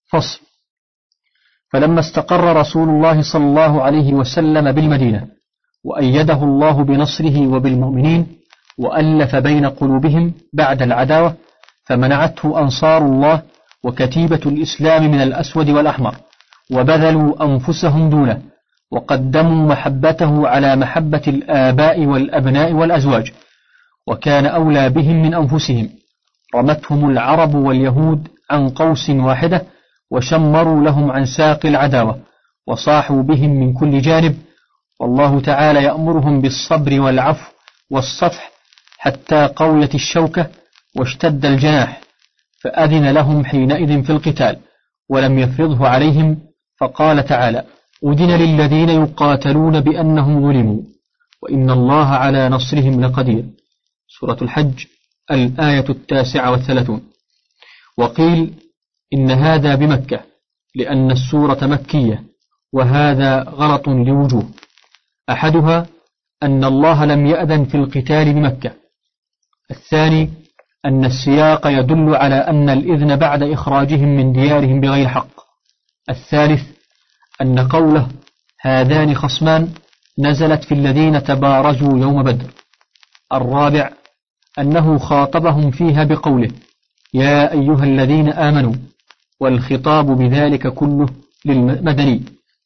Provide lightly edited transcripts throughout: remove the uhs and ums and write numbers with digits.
فصل. فلما استقر رسول الله صلى الله عليه وسلم بالمدينة وأيده الله بنصره وبالمؤمنين وألف بين قلوبهم بعد العداوة، فمنعته أنصار الله وكتيبة الإسلام من الأسود والأحمر، وبذلوا أنفسهم دونه، وقدموا محبته على محبة الآباء والأبناء والأزواج، وكان أولى بهم من أنفسهم. رمتهم العرب واليهود عن قوس واحدة، وشمروا لهم عن ساق العداوة، وصاحوا بهم من كل جانب، والله تعالى يأمرهم بالصبر والعفو والصفح حتى قويت الشوكة واشتد الجناح، فأذن لهم حينئذ في القتال ولم يفرضه عليهم، فقال تعالى: أذن للذين يقاتلون بأنهم ظلموا وإن الله على نصرهم لقدير. سورة الحج الآية 39. وقيل إن هذا بمكة لأن السورة مكية، وهذا غلط لوجوه. أحدها أن الله لم يأذن في القتال بمكة. الثاني أن السياق يدل على أن الإذن بعد إخراجهم من ديارهم بغير حق. الثالث أن قوله هذان خصمان نزلت في الذين تبارزوا يوم بدر. الرابع أنه خاطبهم فيها بقوله يا أيها الذين آمنوا، والخطاب بذلك كله للمدني.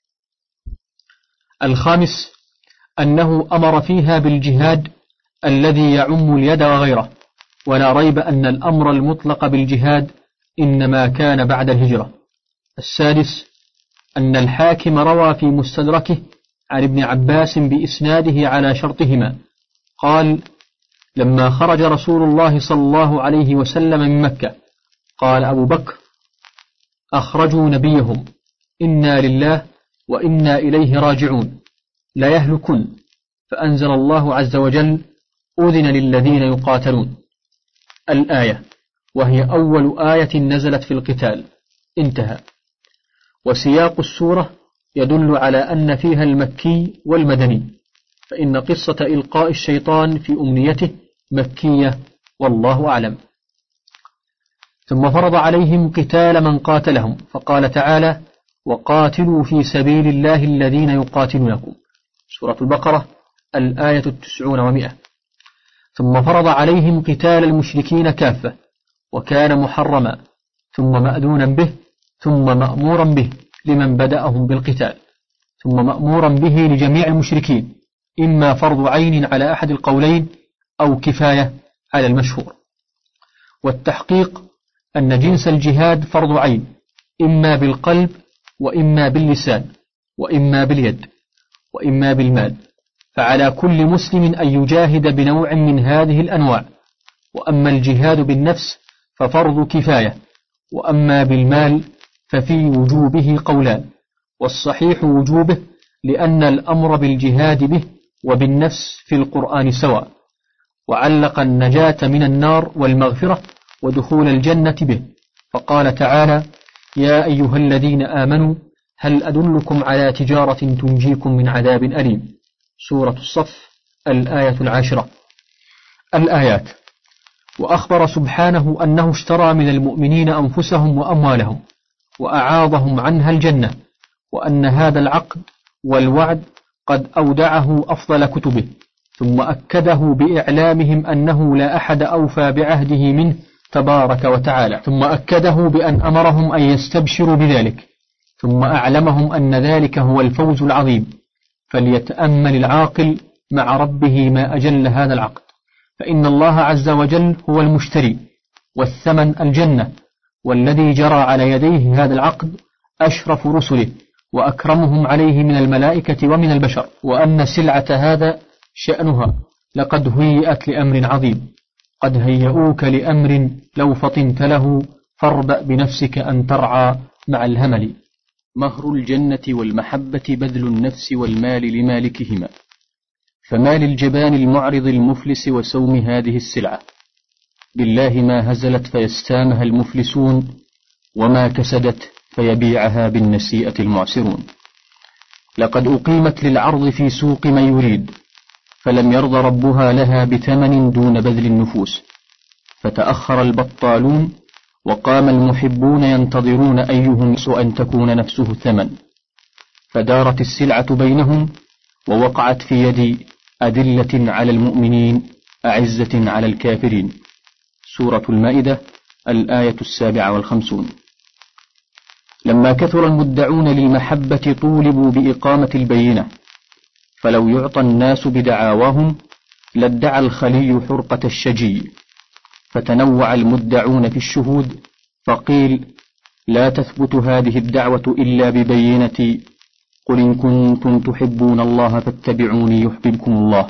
الخامس أنه أمر فيها بالجهاد الذي يعم اليد وغيره، ولا ريب أن الأمر المطلق بالجهاد إنما كان بعد الهجرة. السادس أن الحاكم روى في مستدركه عن ابن عباس بإسناده على شرطهما قال: لما خرج رسول الله صلى الله عليه وسلم من مكة قال أبو بكر: أخرجوا نبيهم، إنا لله وإنا إليه راجعون، لا يهلكن. فأنزل الله عز وجل: أذن للذين يقاتلون، الآية، وهي أول آية نزلت في القتال. انتهى. وسياق السورة يدل على أن فيها المكي والمدني، فإن قصة إلقاء الشيطان في أمنيته مكية، والله أعلم. ثم فرض عليهم قتال من قاتلهم، فقال تعالى: وقاتلوا في سبيل الله الذين يقاتلونكم، سورة البقرة الآية 90 و100. ثم فرض عليهم قتال المشركين كافة، وكان محرما ثم مأذونا به ثم مأمورا به لمن بدأهم بالقتال، ثم مأمورا به لجميع المشركين، إما فرض عين على أحد القولين أو كفاية على المشهور. والتحقيق أن جنس الجهاد فرض عين، إما بالقلب وإما باللسان وإما باليد وإما بالمال، فعلى كل مسلم أن يجاهد بنوع من هذه الأنواع. وأما الجهاد بالنفس ففرض كفاية، وأما بالمال ففي وجوبه قولان، والصحيح وجوبه، لأن الأمر بالجهاد به وبالنفس في القرآن سواء، وعلق النجاة من النار والمغفرة ودخول الجنة به، فقال تعالى: يا أيها الذين آمنوا هل أدلكم على تجارة تنجيكم من عذاب أليم، سورة الصف الآية 10. الآيات. وأخبر سبحانه أنه اشترى من المؤمنين أنفسهم وأموالهم وأعاضهم عنها الجنة، وأن هذا العقد والوعد قد أودعه أفضل كتبه، ثم أكده بإعلامهم أنه لا أحد أوفى بعهده منه تبارك وتعالى، ثم أكده بأن أمرهم أن يستبشروا بذلك، ثم أعلمهم أن ذلك هو الفوز العظيم. فليتأمل العاقل مع ربه ما أجل هذا العقد، فإن الله عز وجل هو المشتري، والثمن الجنة، والذي جرى على يديه هذا العقد أشرف رسله وأكرمهم عليه من الملائكة ومن البشر، وأن سلعة هذا شأنها لقد هيئت لأمر عظيم، قد هيئوك لأمر لو فطنت له، فاربأ بنفسك أن ترعى مع الهمل. مهر الجنة والمحبة بذل النفس والمال لمالكهما، فما للجبان المعرض المفلس وسوم هذه السلعة، بالله ما هزلت فيستامها المفلسون، وما كسدت فيبيعها بالنسيئة المعسرون. لقد أقيمت للعرض في سوق من يريد، فلم يرض ربها لها بثمن دون بذل النفوس، فتأخر البطالون وقام المحبون ينتظرون أيهم أن تكون نفسه الثمن، فدارت السلعة بينهم ووقعت في يد أدلة على المؤمنين أعزة على الكافرين. سورة المائدة الآية 57. لما كثر المدعون للمحبة طولبوا بإقامة البينة، فلو يعطى الناس بدعاواهم لادعى الخلي حرقة الشجي، فتنوع المدعون في الشهود، فقيل لا تثبت هذه الدعوة إلا ببينة قل إن كنتم تحبون الله فاتبعوني يحببكم الله.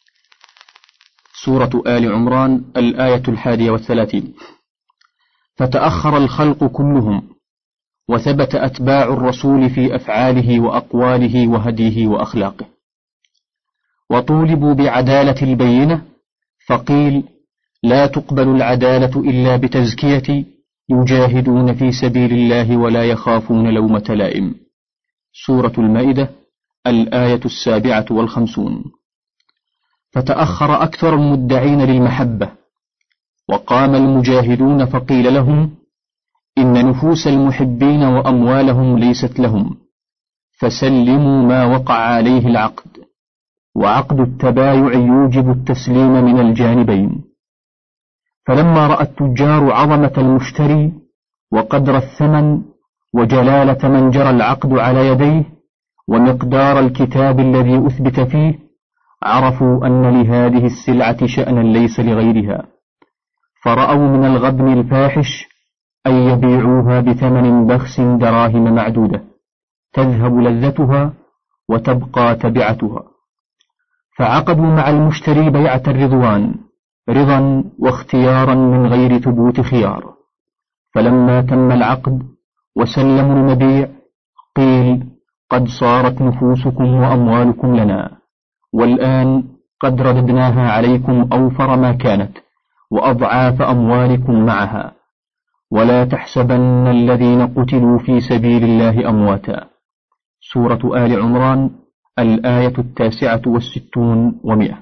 سورة آل عمران الآية 31. فتأخر الخلق كلهم، وثبت أتباع الرسول في أفعاله وأقواله وهديه وأخلاقه، وطولبوا بعدالة البينة، فقيل لا تقبل العدالة إلا بتزكية يجاهدون في سبيل الله ولا يخافون لومة لائم. سورة المائدة الآية 57. فتأخر أكثر المدعين للمحبة، وقام المجاهدون، فقيل لهم إن نفوس المحبين وأموالهم ليست لهم، فسلموا ما وقع عليه العقد، وعقد التبايع يوجب التسليم من الجانبين. فلما رأى التجار عظمة المشتري وقدر الثمن وجلالة من جرى العقد على يديه ومقدار الكتاب الذي أثبت فيه، عرفوا أن لهذه السلعة شأنا ليس لغيرها، فرأوا من الغبن الفاحش أن يبيعوها بثمن بخس دراهم معدودة تذهب لذتها وتبقى تبعتها، فعقدوا مع المشتري بيعة الرضوان رضا واختيارا من غير ثبوت خيار. فلما تم العقد وسلموا المبيع قيل قد صارت نفوسكم وأموالكم لنا، والآن قد رددناها عليكم أوفر ما كانت وأضعاف أموالكم معها، ولا تحسبن الذين قتلوا في سبيل الله أمواتا. سورة آل عمران الآية 69 و100.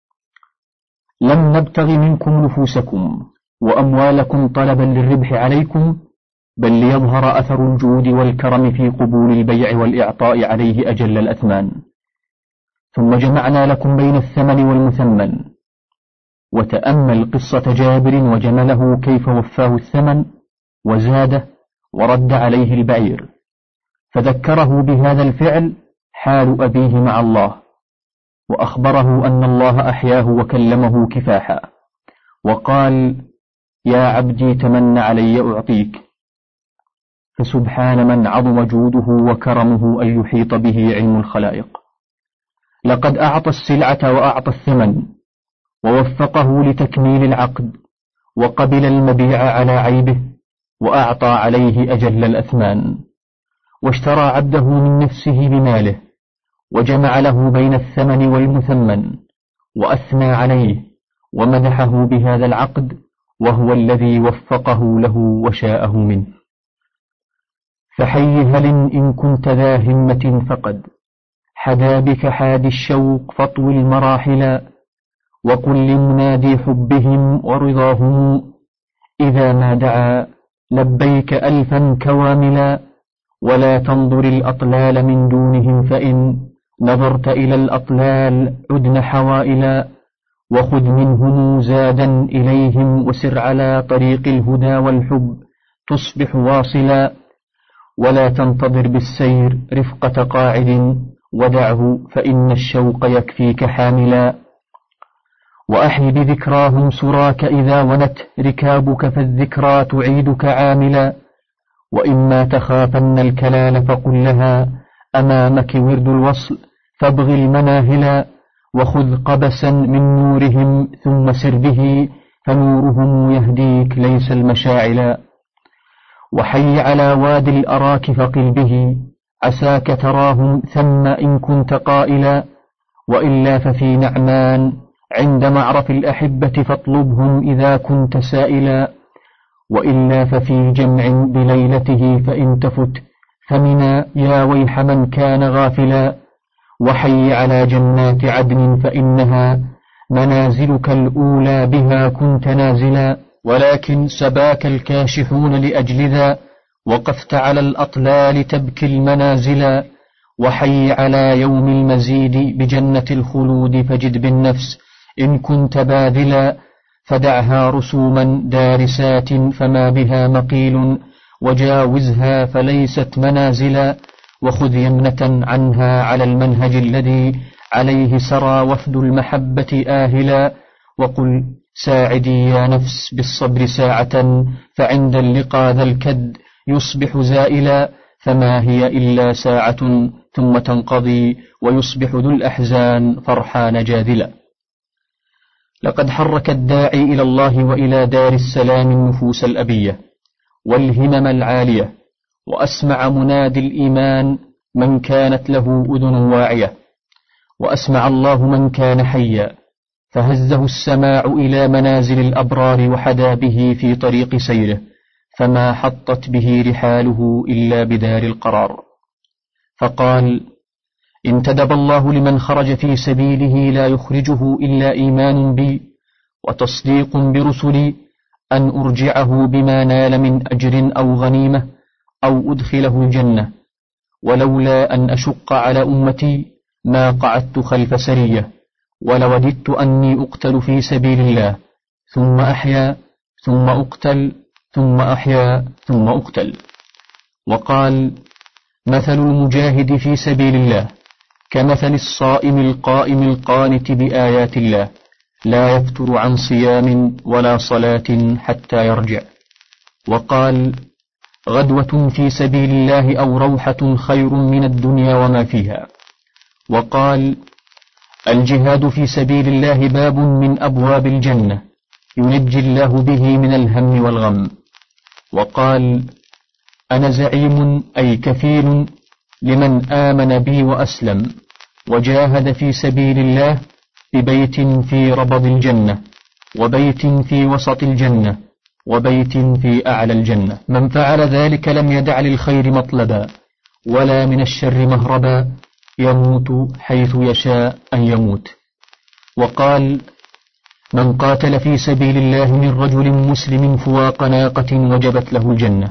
لم نبتغ منكم نفوسكم وأموالكم طلبا للربح عليكم، بل ليظهر أثر الجود والكرم في قبول البيع والإعطاء عليه أجل الأثمان. ثم جمعنا لكم بين الثمن والمثمن. وتأمل قصة جابر وجمله كيف وفاه الثمن وزاده ورد عليه البعير، فذكره بهذا الفعل حال أبيه مع الله، وأخبره أن الله أحياه وكلمه كفاحا، وقال يا عبدي تمن علي أعطيك. فسبحان من عظم جوده وكرمه أن يحيط به علم الخلائق. لقد أعطى السلعة وأعطى الثمن، ووفقه لتكميل العقد، وقبل المبيع على عيبه، وأعطى عليه أجل الأثمان، واشترى عبده من نفسه بماله، وجمع له بين الثمن والمثمن، وأثنى عليه ومدحه بهذا العقد، وهو الذي وفقه له وشاءه منه. فحي هل إن كنت ذا همة فقد حدا بك حاد الشوق فاطوي المراحل، وقل لمنادي حبهم ورضاهم إذا ما دعا لبيك ألفا كواملا، ولا تنظر الأطلال من دونهم، فإن نظرت إلى الأطلال عدن حوائلا، وخذ منهم زادا إليهم، وسر على طريق الهدى والحب تصبح واصلا، ولا تنتظر بالسير رفقة قاعد، ودعه فإن الشوق يكفيك حاملا، وأحي بذكراهم سراك إذا ونت ركابك، فالذكرى تعيدك عاملا، وإما تخافن الكلال فقل لها أمامك ورد الوصل فابغ المناهلا، وخذ قبسا من نورهم ثم سر به، فنورهم يهديك ليس المشاعلا، وحي على وادي الأراك فقل به عساك تراهم ثم إن كنت قائلا، وإلا ففي نعمان عند معرف الأحبة فاطلبهم إذا كنت سائلا، وإلا ففي جمع بليلته فإن تفت فمنا يا ويح من كان غافلا، وحي على جنات عدن فإنها منازلك الأولى بها كنت نازلا، ولكن سباك الكاشحون لأجل ذا، وقفت على الأطلال تبكي المنازلا، وحي على يوم المزيد بجنة الخلود، فجد بالنفس إن كنت باذلا، فدعها رسوما دارسات فما بها مقيل، وجاوزها فليست منازلا، وخذ يمنة عنها على المنهج الذي عليه سرى وفد المحبة آهلا، وقل ساعدي يا نفس بالصبر ساعة، فعند اللقاء ذا الكد يصبح زائلا، فما هي إلا ساعة ثم تنقضي، ويصبح ذو الأحزان فرحان جاذلا. لقد حرك الداعي إلى الله وإلى دار السلام النفوس الأبية والهمم العالية، وأسمع منادي الإيمان من كانت له أذن واعية، وأسمع الله من كان حيا، فهزه السماع إلى منازل الأبرار، وحدا به في طريق سيره، فما حطت به رحاله إلا بدار القرار. فقال: انتدب الله لمن خرج في سبيله لا يخرجه إلا إيمان بي وتصديق برسلي، أن أرجعه بما نال من أجر أو غنيمة، أو أدخله الجنة، ولولا أن أشق على أمتي ما قعدت خلف سرية، ولوددت أني أقتل في سبيل الله، ثم أحيا ثم أقتل ثم أحيا ثم أقتل. وقال: مثل المجاهد في سبيل الله كمثل الصائم القائم القانت بآيات الله، لا يفتر عن صيام ولا صلاة حتى يرجع. وقال: غدوة في سبيل الله أو روحة خير من الدنيا وما فيها. وقال: الجهاد في سبيل الله باب من أبواب الجنة ينجي الله به من الهم والغم. وقال: أنا زعيم أي كفيل لمن آمن بي وأسلم وجاهد في سبيل الله، ببيت في ربض الجنة، وبيت في وسط الجنة، وبيت في أعلى الجنة. من فعل ذلك لم يدع للخير مطلبا ولا من الشر مهربا، يموت حيث يشاء أن يموت. وقال: من قاتل في سبيل الله من رجل مسلم فواق ناقة وجبت له الجنة.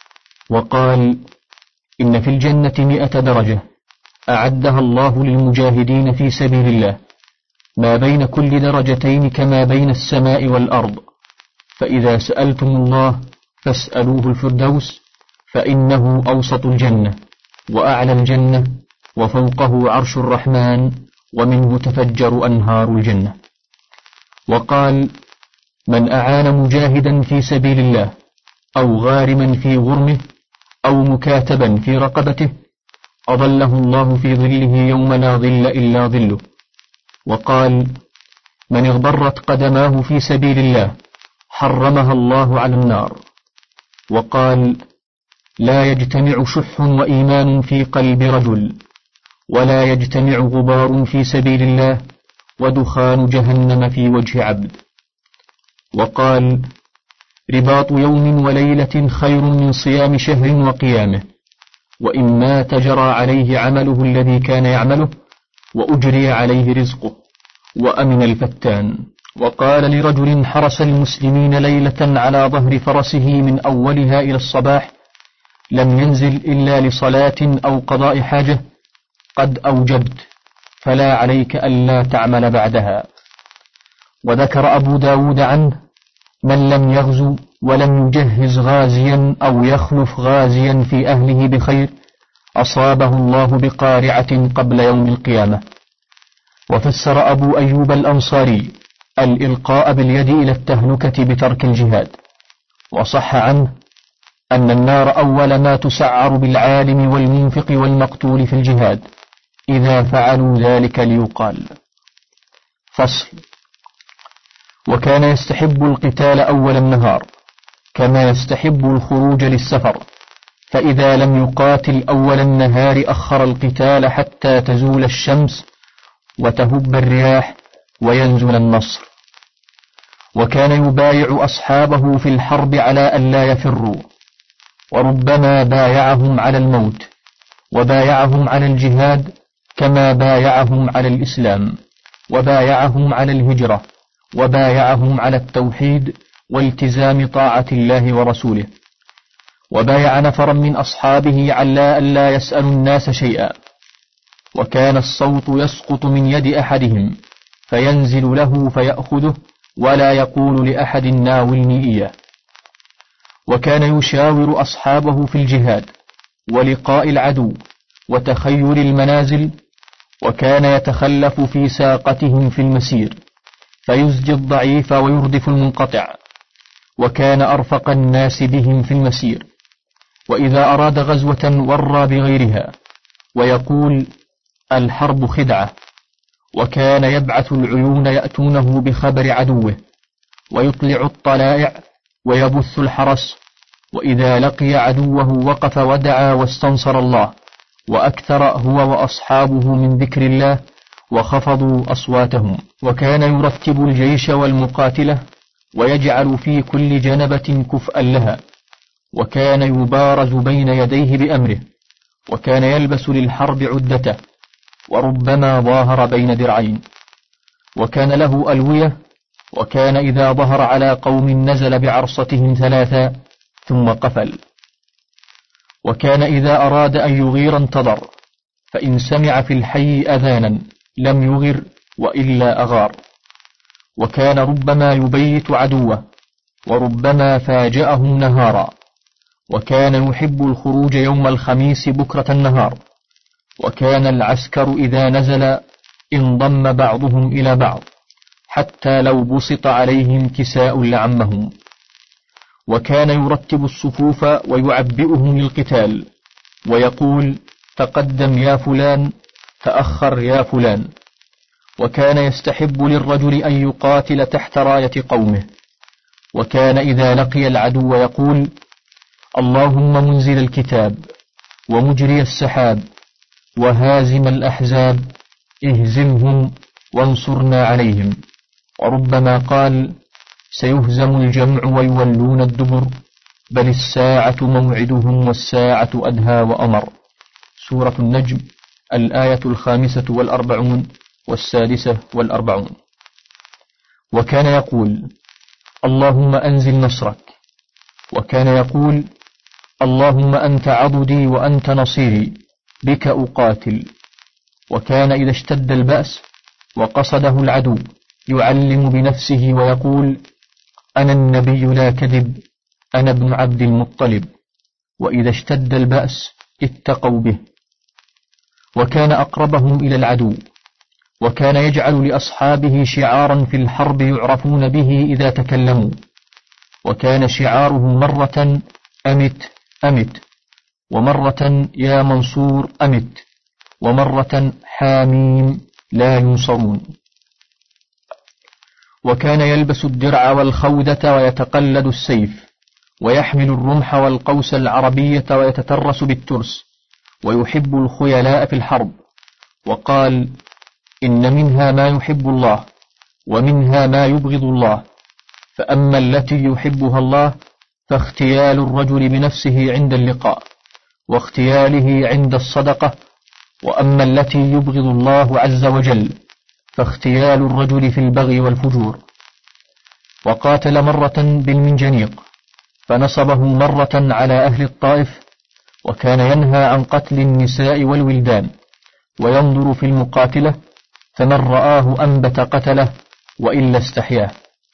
وقال: إن في الجنة 100 درجة أعدها الله للمجاهدين في سبيل الله، ما بين كل درجتين كما بين السماء والأرض، فإذا سألتم الله فاسألوه الفردوس، فإنه أوسط الجنة وأعلى الجنة، وفوقه عرش الرحمن، ومنه تفجر أنهار الجنة. وقال: من أعان مجاهدا في سبيل الله، أو غارما في غرمه، أو مكاتبا في رقبته، أظله الله في ظله يوم لا ظل إلا ظله. وقال: من اغبرت قدماه في سبيل الله حرمها الله على النار. وقال: لا يجتمع شح وإيمان في قلب رجل، ولا يجتمع غبار في سبيل الله ودخان جهنم في وجه عبد. وقال: رباط يوم وليلة خير من صيام شهر وقيامه، وإن مات جرى عليه عمله الذي كان يعمله، وأجري عليه رزقه، وأمن الفتان. وقال لرجل حرس المسلمين ليلة على ظهر فرسه من أولها إلى الصباح، لم ينزل إلا لصلاة أو قضاء حاجة، قد أوجبت، فلا عليك ألا تعمل بعدها. وذكر أبو داود عنه: من لم يغزو ولم يجهز غازيا أو يخلف غازيا في أهله بخير، أصابه الله بقارعة قبل يوم القيامة. وفسر أبو أيوب الأنصاري الإلقاء باليد إلى التهلكة بترك الجهاد. وصح عنه أن النار أول ما تسعر بالعالم والمنفق والمقتول في الجهاد إذا فعلوا ذلك ليقال. فصل. وكان يستحب القتال أول النهار كما يستحب الخروج للسفر، فإذا لم يقاتل أول النهار أخر القتال حتى تزول الشمس وتهب الرياح وينزل النصر. وكان يبايع أصحابه في الحرب على أن لا يفروا، وربما بايعهم على الموت، وبايعهم على الجهاد كما بايعهم على الإسلام، وبايعهم على الهجرة، وبايعهم على التوحيد، والتزام طاعة الله ورسوله. وبايع نفرا من أصحابه على ألا يسألوا الناس شيئا، وكان الصوت يسقط من يد أحدهم فينزل له فيأخذه ولا يقول لأحد ناولني إياه. وكان يشاور أصحابه في الجهاد ولقاء العدو وتخير المنازل، وكان يتخلف في ساقتهم في المسير فيزجي الضعيف ويردف المنقطع، وكان أرفق الناس بهم في المسير. وإذا أراد غزوة ورى بغيرها ويقول الحرب خدعة. وكان يبعث العيون يأتونه بخبر عدوه ويطلع الطلائع ويبث الحرس، وإذا لقي عدوه وقف ودعا واستنصر الله، وأكثر هو وأصحابه من ذكر الله وخفضوا أصواتهم. وكان يرتب الجيش والمقاتلة ويجعل في كل جنبة كفءا لها، وكان يبارز بين يديه بأمره، وكان يلبس للحرب عدته، وربما ظاهر بين درعين. وكان له ألوية، وكان إذا ظهر على قوم نزل بعرصتهم 3 ثم قفل. وكان إذا أراد أن يغير انتظر، فإن سمع في الحي أذانا لم يغر وإلا أغار. وكان ربما يبيت عدوه، وربما فاجأهم نهارا. وكان يحب الخروج يوم الخميس بكرة النهار. وكان العسكر إذا نزل انضم بعضهم إلى بعض، حتى لو بسط عليهم كساء لعمهم. وكان يرتب الصفوف ويعبئهم للقتال، ويقول تقدم يا فلان، تأخر يا فلان. وكان يستحب للرجل أن يقاتل تحت راية قومه. وكان إذا لقي العدو يقول اللهم منزل الكتاب ومجري السحاب وهازم الأحزاب اهزمهم وانصرنا عليهم. وربما قال سيهزم الجمع ويولون الدبر، بل الساعة موعدهم والساعة أدهى وأمر. سورة النجم، الآية 45 و46. وكان يقول اللهم أنزل نصرك. وكان يقول اللهم أنت عضدي وأنت نصيري، بك أقاتل. وكان إذا اشتد البأس وقصده العدو يعلم بنفسه ويقول أنا النبي لا كذب، أنا ابن عبد المطلب. وإذا اشتد البأس اتقوا به. وكان أقربهم إلى العدو. وكان يجعل لأصحابه شعارا في الحرب يعرفون به إذا تكلموا. وكان شعاره مرة أمت أمت، ومرة يا منصور أمت، ومرة حاميم لا ينصرون. وكان يلبس الدرع والخودة ويتقلد السيف، ويحمل الرمح والقوس العربية ويتترس بالترس، ويحب الخيلاء في الحرب. وقال إن منها ما يحب الله ومنها ما يبغض الله، فأما التي يحبها الله فاختيال الرجل بنفسه عند اللقاء، واختياله عند الصدقة. وأما التي يبغض الله عز وجل فاختيال الرجل في البغي والفجور. وقاتل مرة بالمنجنيق، فنصبه مرة على أهل الطائف. وكان ينهى عن قتل النساء والولدان، وينظر في المقاتلة، فمن رآه أنبت قتله وإلا استحياه.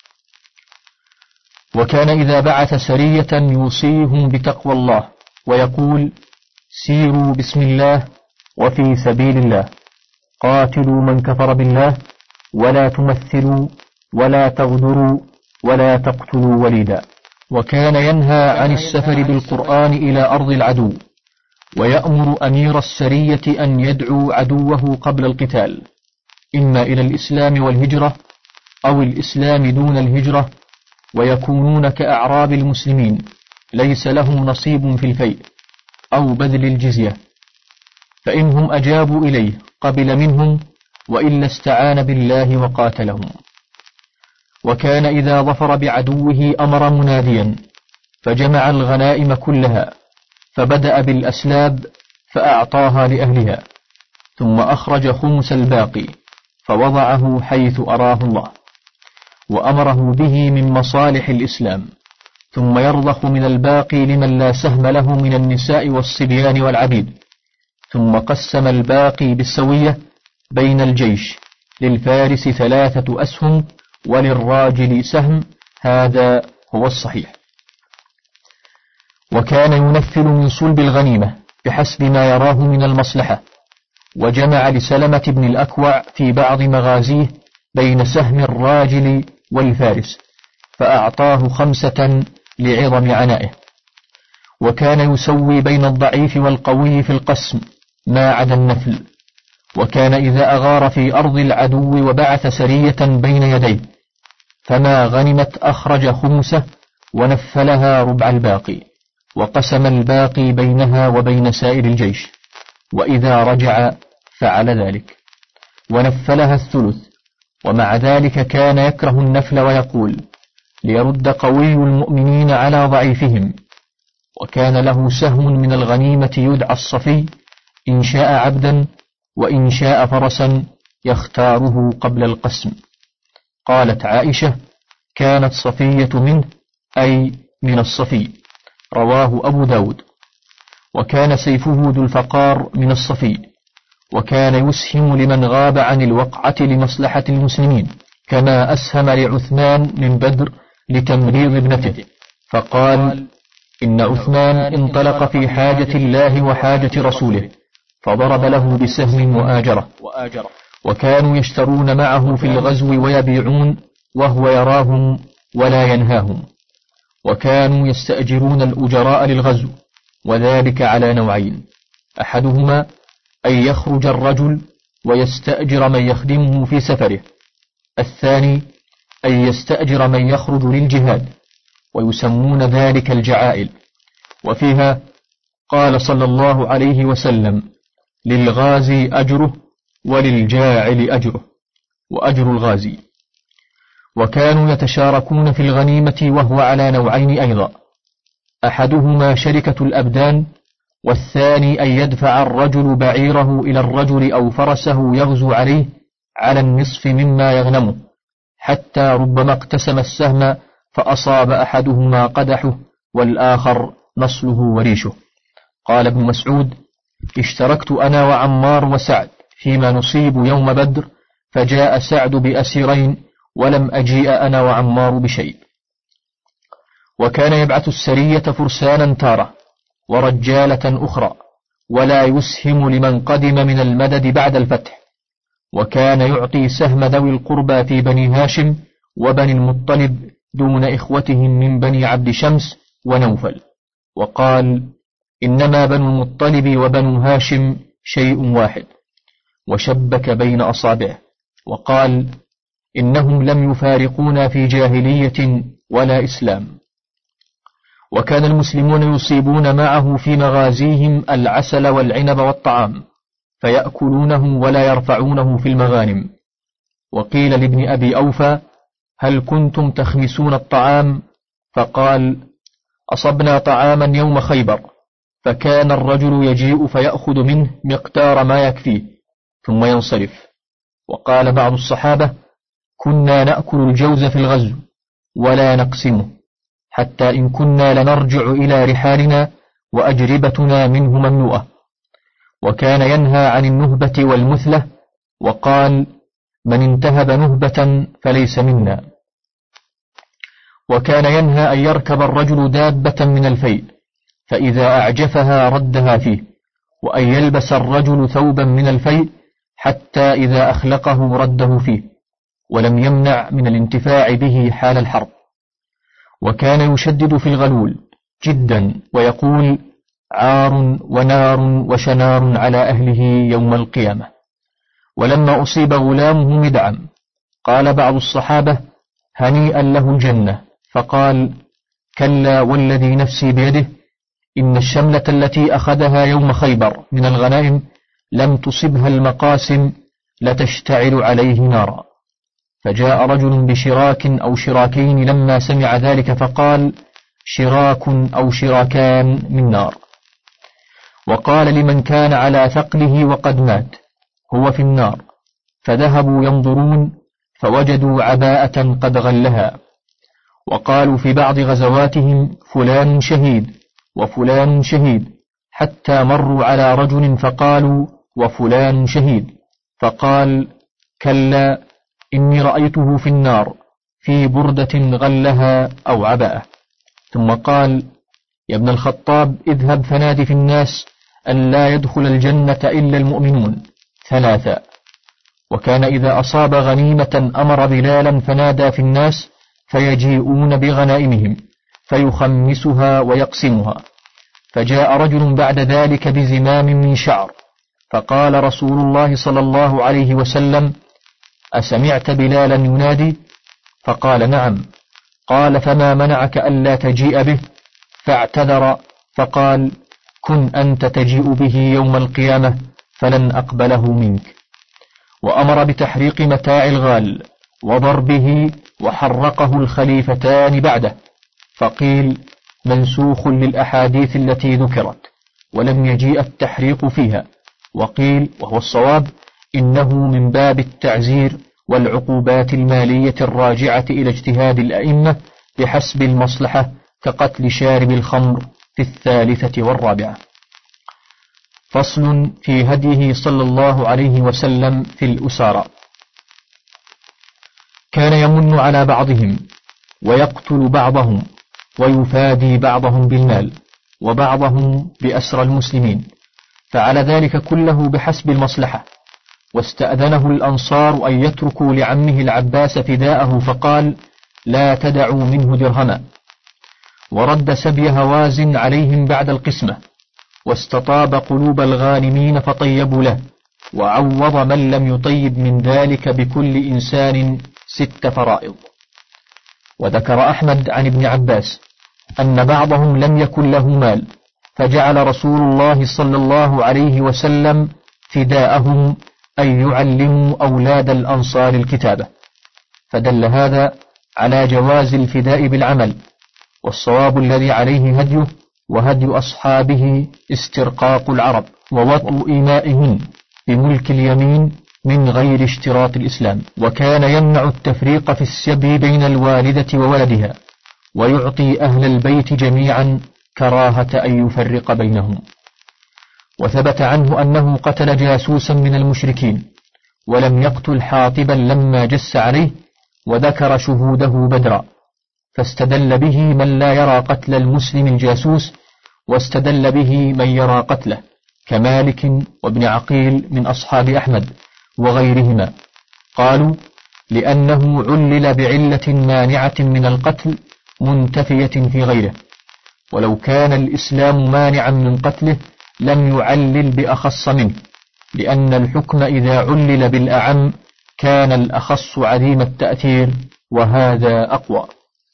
وكان إذا بعث سرية يوصيهم بتقوى الله، ويقول سيروا بسم الله وفي سبيل الله، قاتلوا من كفر بالله، ولا تمثلوا ولا تغدروا ولا تقتلوا وليدا. وكان ينهى عن السفر بالقرآن إلى أرض العدو، ويأمر أمير السرية أن يدعو عدوه قبل القتال، إما إلى الإسلام والهجرة أو الإسلام دون الهجرة، ويكونون كأعراب المسلمين ليس لهم نصيب في الفيء أو بذل الجزية، فإنهم أجابوا إليه قبل منهم، وإلا استعان بالله وقاتلهم. وكان إذا ظفر بعدوه أمر مناديا، فجمع الغنائم كلها، فبدأ بالأسلاب فأعطاها لأهلها، ثم أخرج خمس الباقي فوضعه حيث أراه الله. وأمره به من مصالح الإسلام، ثم يرضخ من الباقي لمن لا سهم له من النساء والصبيان والعبيد، ثم قسم الباقي بالسوية بين الجيش، للفارس 3 أسهم وللراجل سهم، هذا هو الصحيح. وكان ينفل من صلب الغنيمة بحسب ما يراه من المصلحة، وجمع لسلمة بن الأكوع في بعض مغازيه بين سهم الراجل والفارس، فأعطاه 5 لعظم عنائه. وكان يسوي بين الضعيف والقوي في القسم ما عدا النفل. وكان إذا أغار في أرض العدو وبعث سرية بين يديه فما غنمت أخرج خمسه ونفلها ربع الباقي، وقسم الباقي بينها وبين سائر الجيش، وإذا رجع فعل ذلك ونفلها 1/3. ومع ذلك كان يكره النفل ويقول: ليرد قوي المؤمنين على ضعيفهم. وكان له سهم من الغنيمة يدعى الصفي، إن شاء عبدا وإن شاء فرسا يختاره قبل القسم. قالت عائشة: كانت صفية منه، أي من الصفي، رواه أبو داود. وكان سيفه ذو الفقار من الصفي، وكان يسهم لمن غاب عن الوقعة لمصلحة المسلمين، كما أسهم لعثمان من بدر لتمريض ابنته، فقال: إن عثمان انطلق في حاجة الله وحاجة رسوله، فضرب له بسهم وآجره. وكانوا يشترون معه في الغزو ويبيعون وهو يراهم ولا ينهاهم. وكانوا يستأجرون الأجراء للغزو، وذلك على نوعين: أحدهما أن يخرج الرجل ويستأجر من يخدمه في سفره، الثاني أن يستأجر من يخرج للجهاد، ويسمون ذلك الجعائل. وفيها قال صلى الله عليه وسلم: للغازي أجره وللجاعل أجره، وأجر الغازي. وكانوا يتشاركون في الغنيمة، وهو على نوعين أيضا: أحدهما شركة الأبدان، والثاني أن يدفع الرجل بعيره إلى الرجل أو فرسه يغزو عليه على النصف مما يغنمه، حتى ربما اقتسم السهم فأصاب أحدهما قدحه والآخر نصله وريشه. قال ابن مسعود: اشتركت أنا وعمار وسعد فيما نصيب يوم بدر، فجاء سعد بأسيرين ولم أجيء أنا وعمار بشيء. وكان يبعث السرية فرسانا تارة ورجالة أخرى، ولا يسهم لمن قدم من المدد بعد الفتح. وكان يعطي سهم ذوي القربى في بني هاشم وبني المطلب دون إخوتهم من بني عبد شمس ونوفل، وقال: إنما بنو المطلب وبنو هاشم شيء واحد، وشبك بين أصابعه، وقال: إنهم لم يفارقونا في جاهلية ولا إسلام. وكان المسلمون يصيبون معه في مغازيهم العسل والعنب والطعام، فيأكلونه ولا يرفعونه في المغانم. وقيل لابن أبي أوفى: هل كنتم تخمسون الطعام؟ فقال: أصبنا طعاما يوم خيبر، فكان الرجل يجيء فيأخذ منه مقدار ما يكفيه ثم ينصرف. وقال بعض الصحابة: كنا نأكل الجوز في الغزو ولا نقسمه، حتى إن كنا لنرجع إلى رحالنا وأجربتنا منه مملوءة. وكان ينهى عن النهبة والمثلة، وقال: من انتهب نهبة فليس منا. وكان ينهى أن يركب الرجل دابة من الفيل، فإذا أعجفها ردها فيه، وأن يلبس الرجل ثوبا من الفيل حتى إذا أخلقه رده فيه، ولم يمنع من الانتفاع به حال الحرب. وكان يشدد في الغلول جدا، ويقول: عار ونار وشنار على أهله يوم القيامة. ولما أصيب غلامه مدعم قال بعض الصحابة: هنيئا له الجنة، فقال: كلا والذي نفسي بيده، إن الشملة التي أخذها يوم خيبر من الغنائم لم تصبها المقاسم لتشتعل عليه نارا. فجاء رجل بشراك أو شراكين لما سمع ذلك، فقال: شراك أو شراكان من نار. وقال لمن كان على ثقله وقد مات: هو في النار. فذهبوا ينظرون، فوجدوا عباءة قد غلها، وقالوا في بعض غزواتهم فلان شهيد وفلان شهيد، حتى مروا على رجل فقالوا وفلان شهيد، فقال كلا إني رأيته في النار في بردة غلها أو عباءة. ثم قال يا ابن الخطاب اذهب فنادي في الناس أن لا يدخل الجنة إلا المؤمنون 3. وكان إذا أصاب غنيمة أمر بلالا فنادى في الناس فيجيئون بغنائمهم فيخمسها ويقسمها. فجاء رجل بعد ذلك بزمام من شعر فقال رسول الله صلى الله عليه وسلم أسمعت بلالا ينادي؟ فقال نعم. قال فما منعك ألا تجيء به؟ فاعتذر فقال كن أنت تجيء به يوم القيامة فلن أقبله منك. وأمر بتحريق متاع الغال وضربه وحرقه الخليفتان بعده، فقيل منسوخ للأحاديث التي ذكرت ولم يجيء التحريق فيها، وقيل وهو الصواب إنه من باب التعزير والعقوبات المالية الراجعة إلى اجتهاد الأئمة بحسب المصلحة، كقتل شارب الخمر في 3 و4. فصل في هديه صلى الله عليه وسلم في الأسارى. كان يمن على بعضهم ويقتل بعضهم ويفادي بعضهم بالمال وبعضهم بأسرى المسلمين، فعلى ذلك كله بحسب المصلحة. واستأذنه الأنصار أن يتركوا لعمه العباس فداءه فقال لا تدعوا منه درهما، ورد سبي هوازن عليهم بعد القسمة، واستطاب قلوب الغانمين فطيبوا له، وعوض من لم يطيب من ذلك بكل إنسان 6 فرائض. وذكر أحمد عن ابن عباس أن بعضهم لم يكن له مال، فجعل رسول الله صلى الله عليه وسلم فداءهم أن يعلموا أولاد الأنصار الكتابة، فدل هذا على جواز الفداء بالعمل. والصواب الذي عليه هديه وهدي أصحابه استرقاق العرب ووطء إيمائهم بملك اليمين من غير اشتراط الإسلام. وكان يمنع التفريق في السبي بين الوالدة وولدها، ويعطي أهل البيت جميعا كراهة أن يفرق بينهم. وثبت عنه أنه قتل جاسوسا من المشركين ولم يقتل حاطبا لما جس عليه، وذكر شهوده بدرا، فاستدل به من لا يرى قتل المسلم الجاسوس، واستدل به من يرى قتله كمالك وابن عقيل من أصحاب أحمد وغيرهما. قالوا لأنه علل بعلة مانعة من القتل منتفية في غيره، ولو كان الإسلام مانعا من قتله لم يعلل بأخص منه، لأن الحكم إذا علل بالأعم كان الأخص عديم التأثير، وهذا أقوى.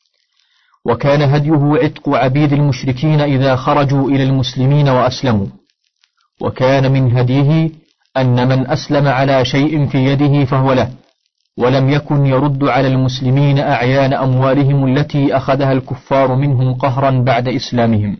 وكان هديه عتق عبيد المشركين إذا خرجوا إلى المسلمين وأسلموا. وكان من هديه أن من أسلم على شيء في يده فهو له، ولم يكن يرد على المسلمين أعيان أموالهم التي أخذها الكفار منهم قهرا بعد إسلامهم.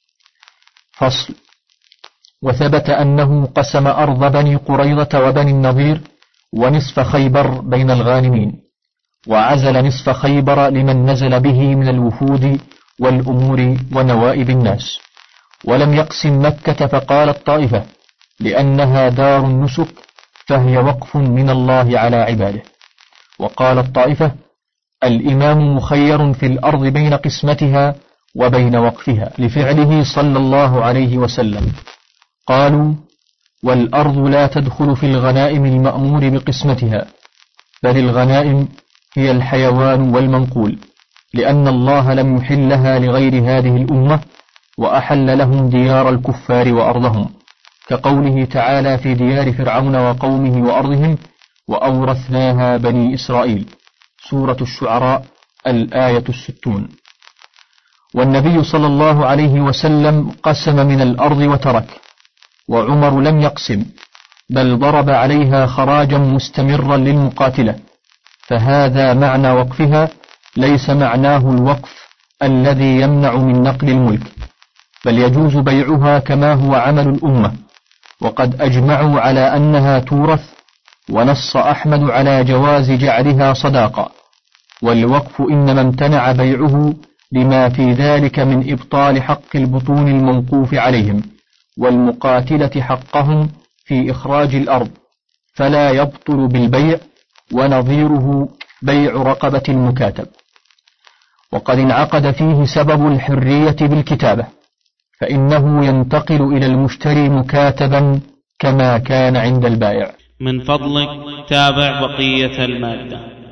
فصل. وثبت أنه قسم أرض بني قريظة وبني النضير ونصف خيبر بين الغانمين، وعزل نصف خيبر لمن نزل به من الوفود والأمور ونوائب الناس، ولم يقسم مكة فقال الطائفة لأنها دار النسك فهي وقف من الله على عباده، وقال الطائفة الإمام مخير في الأرض بين قسمتها وبين وقفها لفعله صلى الله عليه وسلم. قالوا والأرض لا تدخل في الغنائم المأمور بقسمتها، بل الغنائم هي الحيوان والمنقول، لأن الله لم يحلها لغير هذه الأمة، وأحل لهم ديار الكفار وأرضهم، كقوله تعالى في ديار فرعون وقومه وأرضهم وأورثناها بني إسرائيل، سورة الشعراء الآية 60. والنبي صلى الله عليه وسلم قسم من الأرض وترك، وعمر لم يقسم بل ضرب عليها خراجا مستمرا للمقاتلة، فهذا معنى وقفها، ليس معناه الوقف الذي يمنع من نقل الملك، بل يجوز بيعها كما هو عمل الأمة، وقد أجمعوا على أنها تورث ونص أحمد على جواز جعلها صداقة. والوقف إنما امتنع بيعه لما في ذلك من إبطال حق البطون الموقوف عليهم والمقاتلة حقهم في إخراج الأرض، فلا يبطل بالبيع، ونظيره بيع رقبة المكاتب. وقد انعقد فيه سبب الحرية بالكتابة، فإنه ينتقل إلى المشتري مكاتبا كما كان عند البائع. من فضلك تابع بقية المادة.